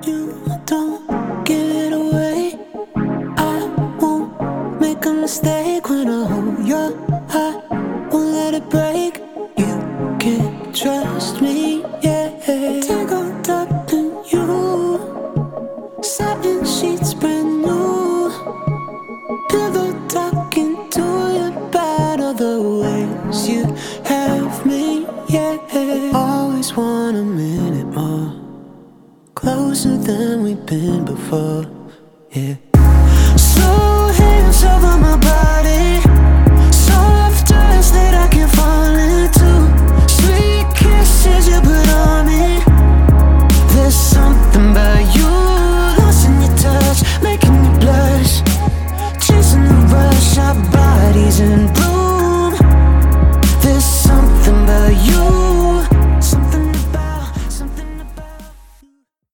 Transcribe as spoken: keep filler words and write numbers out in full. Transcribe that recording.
You don't give it away. I won't make a mistake when I hold your heart. Won't let it break. You can trust me, yeah. Tangled up in you, satin sheets brand new, pillow talking to you about all the ways you have me, yeah. Always want a minute more, closer than we've been before, yeah. Slow hands over my body, soft touch that I can fall into, sweet kisses you put on me. There's something